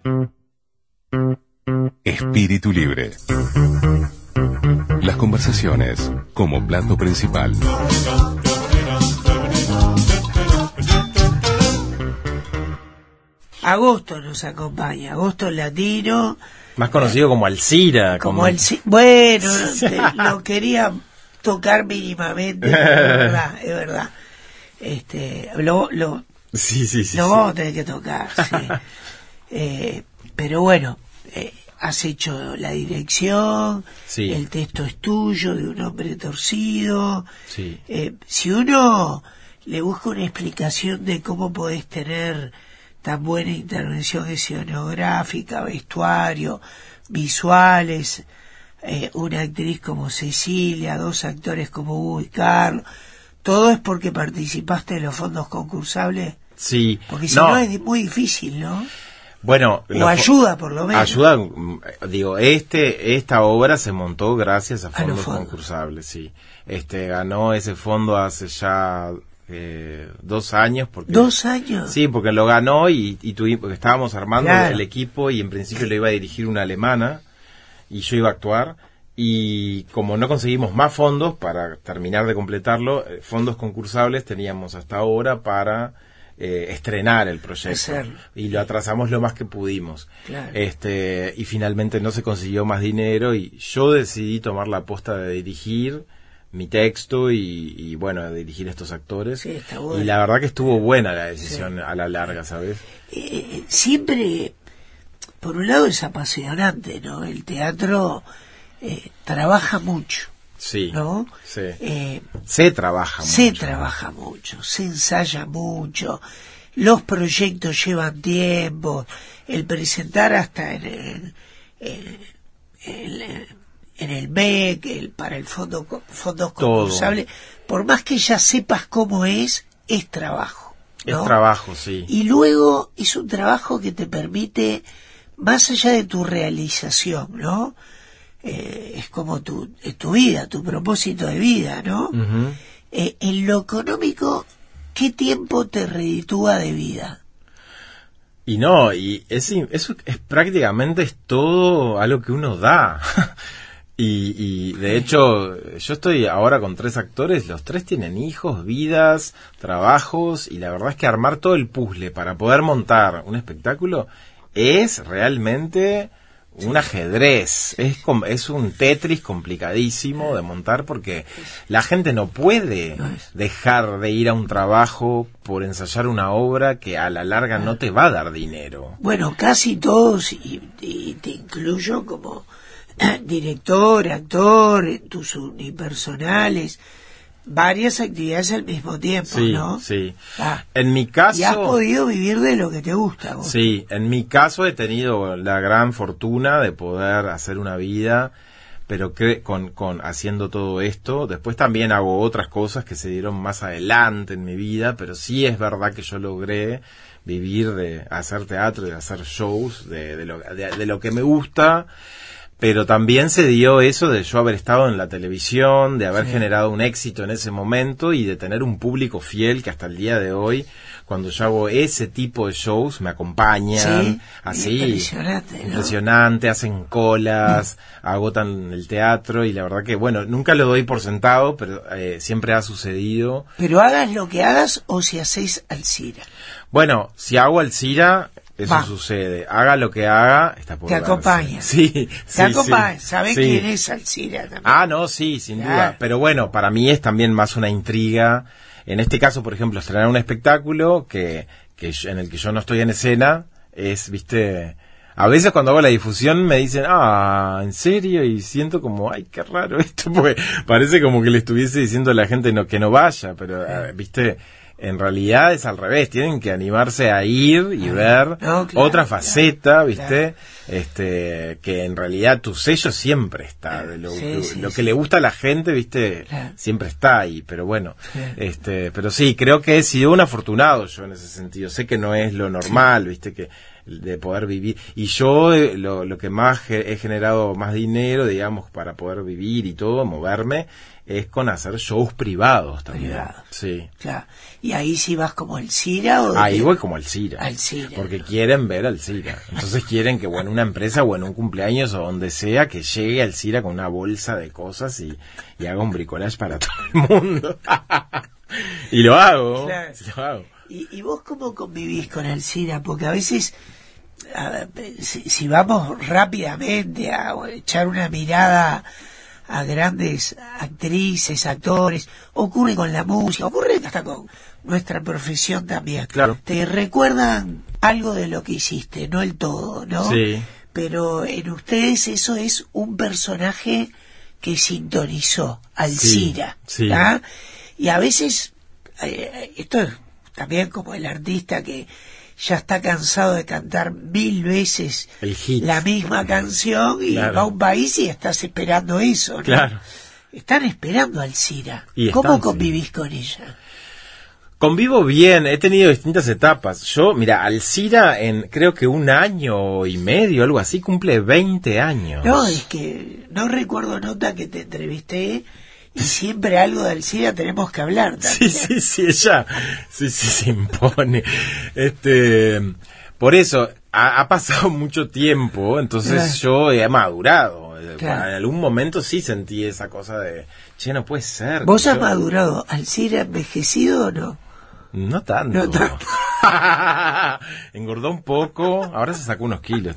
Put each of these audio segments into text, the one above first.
Espíritu Libre. Las conversaciones como plato principal. Agosto nos acompaña, Agosto Latino. Más conocido como Alcira. Bueno, lo quería tocar mínimamente, es verdad. Sí. Lo vamos a tener que tocar, sí. Pero bueno, has hecho la dirección, sí. El texto es tuyo, de un hombre torcido. Sí. Si uno le busca una explicación de cómo podés tener tan buena intervención escenográfica, vestuario, visuales, una actriz como Cecilia, dos actores como Hugo y Carlos, todo es porque participaste en los fondos concursables. Sí. Porque si no es muy difícil, ¿no? Bueno, o ayuda por lo menos. Ayuda, digo, esta obra se montó gracias a fondos concursables, sí. Ganó ese fondo hace ya 2 años. Porque, 2 años. Sí, porque lo ganó y porque estábamos armando claro. el equipo y en principio lo iba a dirigir una alemana y yo iba a actuar. Y como no conseguimos más fondos para terminar de completarlo, fondos concursables teníamos hasta ahora para estrenar el proyecto. Hacerlo. Y lo atrasamos lo más que pudimos. Claro. Y finalmente no se consiguió más dinero y yo decidí tomar la aposta de dirigir mi texto y bueno, de dirigir estos actores. Sí, está bueno. Y la verdad que estuvo buena la decisión a la larga, ¿sabes? Siempre, por un lado es apasionante, ¿no? El teatro trabaja mucho. Sí, ¿no? Sí. Se trabaja mucho, se ensaya mucho, los proyectos llevan tiempo, el presentar hasta en el MEC, para el fondos concursables, por más que ya sepas cómo es trabajo, ¿no? Es trabajo, sí. Y luego es un trabajo que te permite, más allá de tu realización, ¿no? Es como tu vida, tu propósito de vida, ¿no? Uh-huh. En lo económico, ¿qué tiempo te reditúa de vida? Y no, y eso es prácticamente todo algo que uno da. y de hecho, yo estoy ahora con 3 actores, los 3 tienen hijos, vidas, trabajos, y la verdad es que armar todo el puzzle para poder montar un espectáculo es realmente un ajedrez, es un Tetris complicadísimo de montar porque la gente no puede dejar de ir a un trabajo por ensayar una obra que a la larga no te va a dar dinero. Bueno, casi todos, y te incluyo como director, actor, en tus unipersonales, varias actividades al mismo tiempo, sí, ¿no? Sí, en mi caso... Y has podido vivir de lo que te gusta, vos. Sí, en mi caso he tenido la gran fortuna de poder hacer una vida, pero que con haciendo todo esto. Después también hago otras cosas que se dieron más adelante en mi vida, pero sí es verdad que yo logré vivir de hacer teatro, de hacer shows, de lo que me gusta. Pero también se dio eso de yo haber estado en la televisión, de haber generado un éxito en ese momento y de tener un público fiel que hasta el día de hoy, cuando yo hago ese tipo de shows, me acompañan. Así, impresionante, hacen colas, agotan el teatro y la verdad que, bueno, nunca lo doy por sentado, pero siempre ha sucedido. Pero hagas lo que hagas o si hacéis Alcira. Bueno, si hago Alcira... Eso sucede. Haga lo que haga, está por te darse. Acompaña. Sí, te acompaña. ¿Sabés sí. quién es Alcira también? No, sí, sin duda. Pero bueno, para mí es también más una intriga. En este caso, por ejemplo, estrenar un espectáculo que en el que yo no estoy en escena es, viste... A veces cuando hago la difusión me dicen, ¿en serio? Y siento como, ay, qué raro esto, porque parece como que le estuviese diciendo a la gente que no vaya, pero, viste... En realidad es al revés, tienen que animarse a ir y ver otra faceta, ¿viste? Que en realidad tu sello siempre está, de lo que le gusta a la gente, ¿viste? Siempre está ahí, pero bueno, pero sí, creo que he sido un afortunado yo en ese sentido, sé que no es lo normal, ¿viste? Que de poder vivir. Y yo lo que más he generado más dinero, digamos, para poder vivir y todo, moverme, es con hacer shows privados también. Privado. Sí. Claro. ¿Y ahí sí vas como el Cira o Ahí voy como Alcira. Alcira? Porque quieren ver a Alcira. Entonces quieren que, bueno, una empresa o en un cumpleaños o donde sea, que llegue Alcira con una bolsa de cosas y haga un bricolage para todo el mundo. Y lo hago. Claro. Lo hago. ¿Y vos cómo convivís con Alcira? Porque a veces, si vamos rápidamente a echar una mirada a grandes actrices, actores, ocurre con la música, ocurre hasta con nuestra profesión también. Claro. Te recuerdan algo de lo que hiciste, no el todo, ¿no? Sí. Pero en ustedes eso es un personaje que sintonizó Alcira. Sí, sí. ¿Ah? Y a veces, esto es también como el artista que ya está cansado de cantar 1000 veces El hit. la misma canción y Claro. va a un país y estás esperando eso, ¿no? Claro. Están esperando a Alcira. Y ¿Cómo están, convivís sí. con ella? Convivo bien, he tenido distintas etapas. Yo, mira, Alcira en creo que 1 año y medio, algo así, cumple 20 años. No, es que no recuerdo nota que te entrevisté y siempre algo de Alcira tenemos que hablar también. Sí, ella se impone. Por eso, ha pasado mucho tiempo, entonces yo he madurado. Claro. En algún momento sí sentí esa cosa de, che, no puede ser. ¿Vos que has yo- madurado? ¿Alcira envejecido o no? No tanto. No tanto. Engordó un poco, ahora se sacó unos kilos.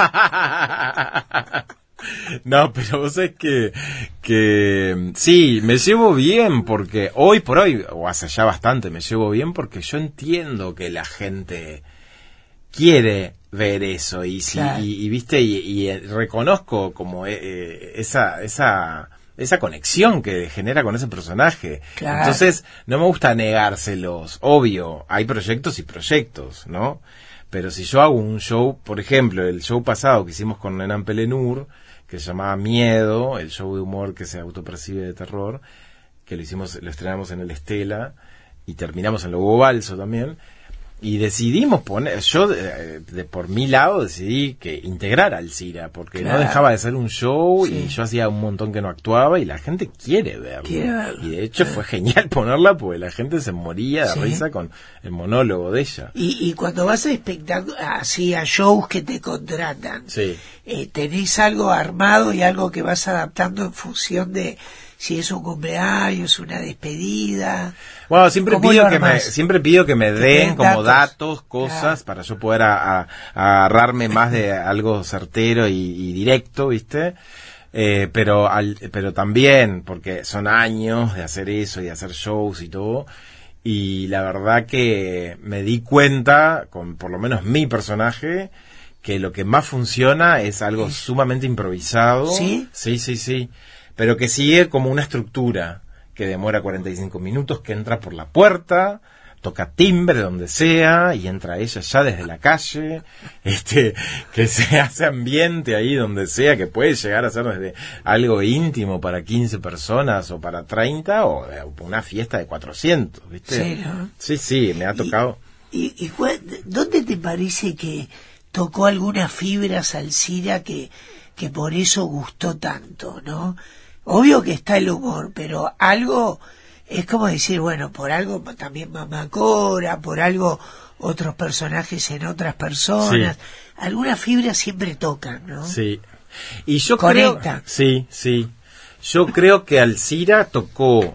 No, pero vos sabés que sí, me llevo bien porque hoy por hoy, o hace ya bastante, me llevo bien porque yo entiendo que la gente quiere ver eso y si, Claro. viste y reconozco como esa conexión que genera con ese personaje. Claro. Entonces, no me gusta negárselos. Obvio, hay proyectos y proyectos, ¿no? Pero si yo hago un show, por ejemplo, el show pasado que hicimos con Renan Pelenur, que se llamaba Miedo, el show de humor que se autopercibe de terror, que lo estrenamos en el Estela y terminamos en Lobo Balso también. Y decidimos poner, yo por mi lado decidí que integrar a Alcira, porque Claro. no dejaba de ser un show Sí. y yo hacía un montón que no actuaba y la gente quiere verlo. Quiere verlo. Y de hecho fue genial ponerla porque la gente se moría de Sí. risa con el monólogo de ella. Y cuando vas a espectáculos, así a shows que te contratan, Sí. ¿tenés algo armado y algo que vas adaptando en función de si es un cumpleaños, una despedida? Bueno, siempre ¿Cómo pido lo que armás? siempre pido que me te den den como datos. cosas, Claro. para yo poder agarrarme más de algo certero y directo, ¿viste? Pero también, porque son años de hacer eso y de hacer shows y todo, y la verdad que me di cuenta, con por lo menos mi personaje, que lo que más funciona es algo sumamente improvisado. ¿Sí? Sí. Pero que sigue como una estructura que demora 45 minutos, que entra por la puerta, toca timbre donde sea y entra ella ya desde la calle, que se hace ambiente ahí donde sea, que puede llegar a ser desde algo íntimo para 15 personas o para 30 o una fiesta de 400, ¿viste? Sí, ¿no? Sí, me ha tocado. ¿Dónde te parece que tocó algunas fibras Alcira que por eso gustó tanto, ¿no? Obvio que está el humor, pero algo es como decir, bueno, por algo también Mamá Cora, por algo otros personajes en otras personas, Sí. algunas fibras siempre tocan, ¿no? Sí. Y yo Conecta. creo, sí. Yo creo que Alcira tocó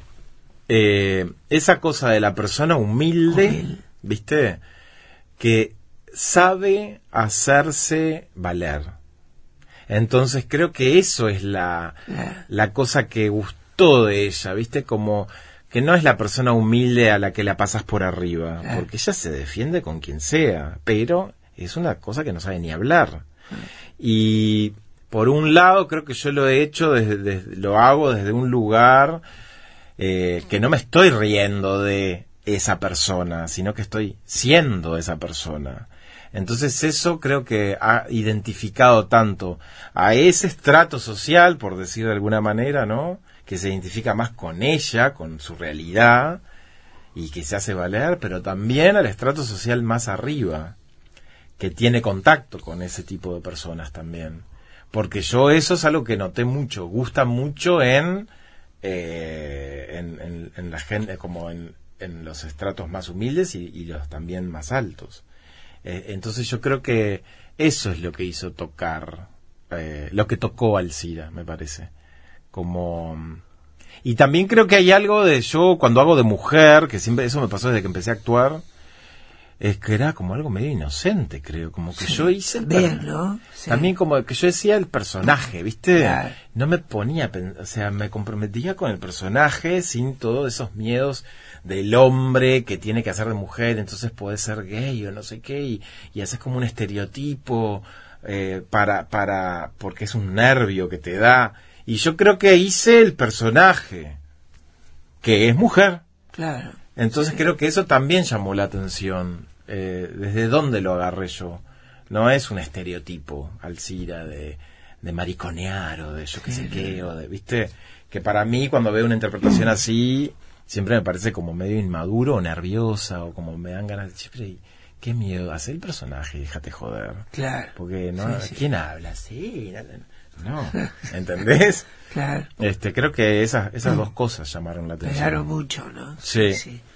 esa cosa de la persona humilde, ¿viste? Que sabe hacerse valer. Entonces creo que eso es la cosa que gustó de ella, ¿viste? Como que no es la persona humilde a la que la pasas por arriba, porque ella se defiende con quien sea, pero es una cosa que no sabe ni hablar. Y por un lado creo que yo lo he hecho lo hago desde un lugar que no me estoy riendo de esa persona, sino que estoy siendo esa persona. Entonces eso creo que ha identificado tanto a ese estrato social, por decir de alguna manera, ¿no? Que se identifica más con ella, con su realidad, y que se hace valer, pero también al estrato social más arriba, que tiene contacto con ese tipo de personas también. Porque yo eso es algo que noté mucho, gusta mucho en la gente, como en los estratos más humildes y los también más altos. Entonces yo creo que eso es lo que hizo tocar, lo que tocó Alcira, me parece. Y también creo que hay algo de yo cuando hago de mujer, que siempre eso me pasó desde que empecé a actuar, es que era como algo medio inocente, creo, como que yo hice ¿no? Sí. También como que yo decía el personaje, ¿viste? Claro. No me ponía, o sea, me comprometía con el personaje sin todos esos miedos del hombre que tiene que hacer de mujer, entonces puede ser gay o no sé qué, y haces como un estereotipo porque es un nervio que te da. Y yo creo que hice el personaje, que es mujer. Claro. Entonces creo que eso también llamó la atención. ¿Desde dónde lo agarré yo? No es un estereotipo, Alcira, de mariconear o de yo qué sé qué, o de, ¿viste? Que para mí cuando veo una interpretación así, siempre me parece como medio inmaduro o nerviosa, o como me dan ganas de decir, qué miedo, haz el personaje y déjate joder. Claro. Porque, ¿no? Sí. ¿Quién habla? Sí, no, ¿entendés? Claro. Creo que esas dos cosas llamaron la atención. Pegaron mucho, ¿no? Sí.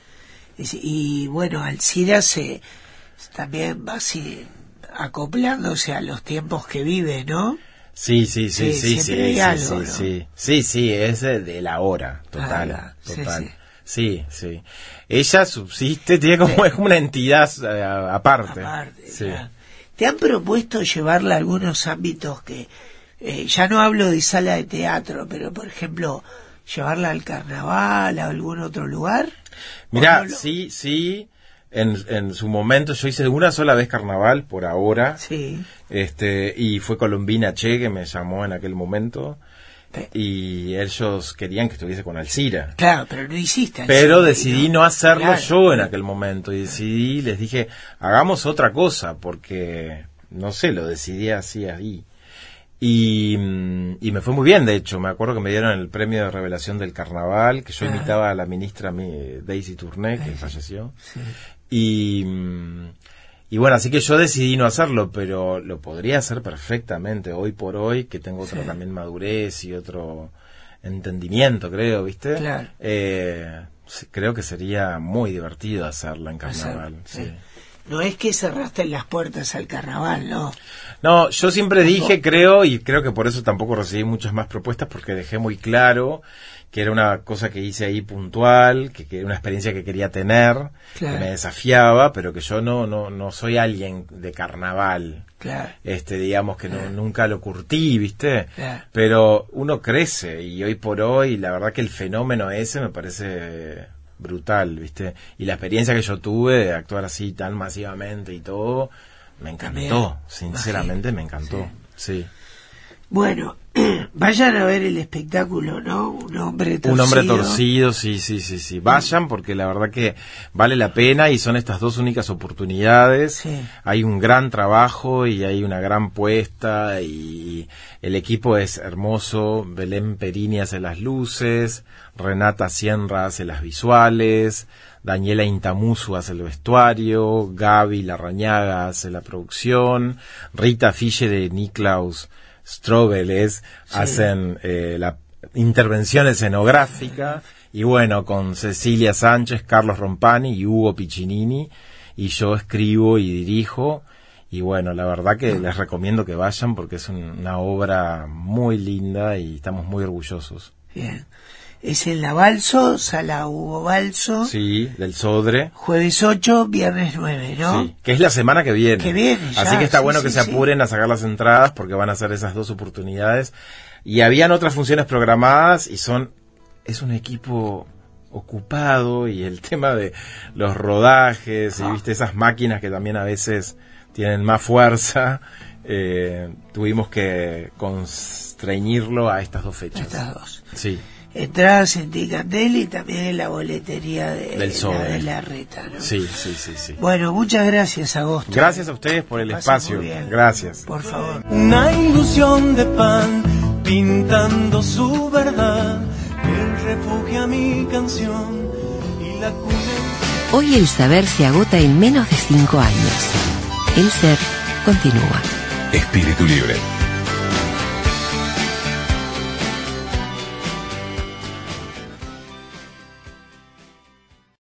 Y bueno, Alcira también va así acoplándose a los tiempos que vive, ¿no? Sí, algo, ¿no? Sí, es de la hora, total. Sí. Ella subsiste, es como una entidad aparte. Sí. Claro. ¿Te han propuesto llevarla a algunos ámbitos que, ya no hablo de sala de teatro, pero por ejemplo, llevarla al carnaval, a algún otro lugar? Mirá, sí, en su momento yo hice una sola vez carnaval por ahora. Sí. Y fue Colombina Che que me llamó en aquel momento. Y ellos querían que estuviese con Alcira. Claro, pero no hiciste Alcira. Pero decidí no hacerlo claro. yo en aquel momento. Y les dije, hagamos otra cosa, porque, no sé, lo decidí así ahí. Y me fue muy bien, de hecho. Me acuerdo que me dieron el premio de revelación del carnaval, que yo imitaba a la ministra Daisy Tourné, que falleció. Sí. Y bueno, así que yo decidí no hacerlo, pero lo podría hacer perfectamente hoy por hoy, que tengo otra también madurez y otro entendimiento, creo, ¿viste? Claro. Creo que sería muy divertido hacerla en carnaval. Sí. No es que cerraste las puertas al carnaval, ¿no? No, yo siempre dije, creo que por eso tampoco recibí muchas más propuestas, porque dejé muy claro que era una cosa que hice ahí puntual, que era una experiencia que quería tener, claro. Que me desafiaba, pero que yo no soy alguien de carnaval. Claro. Digamos que claro. Nunca lo curtí, ¿viste? Claro. Pero uno crece, y hoy por hoy, la verdad que el fenómeno ese me parece brutal, ¿viste? Y la experiencia que yo tuve de actuar así tan masivamente y todo, me encantó, sinceramente me encantó, sí. Bueno, vayan a ver el espectáculo, ¿no? Un hombre torcido, sí. Vayan, porque la verdad que vale la pena y son estas dos únicas oportunidades. Sí. Hay un gran trabajo y hay una gran puesta y el equipo es hermoso. Belén Perini hace las luces, Renata Sienra hace las visuales, Daniela Intamusu hace el vestuario, Gaby Larrañaga hace la producción, Rita Fille de Niklaus Strobeles hacen la intervención escenográfica, y bueno, con Cecilia Sánchez, Carlos Rompani y Hugo Piccinini, y yo escribo y dirijo, y bueno, la verdad que les recomiendo que vayan porque es una obra muy linda y estamos muy orgullosos. Bien. Es en la Balso, Sala Hugo Balso. Sí, del Sodre. Jueves 8, viernes 9, ¿no? Sí, que es la semana que viene. Que viene ya, así que está bueno que se apuren a sacar las entradas porque van a ser esas dos oportunidades. Y habían otras funciones programadas y es un equipo ocupado, y el tema de los rodajes y viste esas máquinas que también a veces tienen más fuerza, tuvimos que constreñirlo a estas dos fechas. Estas dos. Sí. Entradas en Ticantel y también en la boletería del Sobre. de la Reta, ¿no? Sí. Bueno, muchas gracias, Agosto. Gracias a ustedes por el espacio. Gracias. Por favor. Una ilusión de pan pintando su verdad, que refugia mi canción y la cuna. Hoy el saber se agota en menos de 5 años. El ser continúa. Espíritu Libre.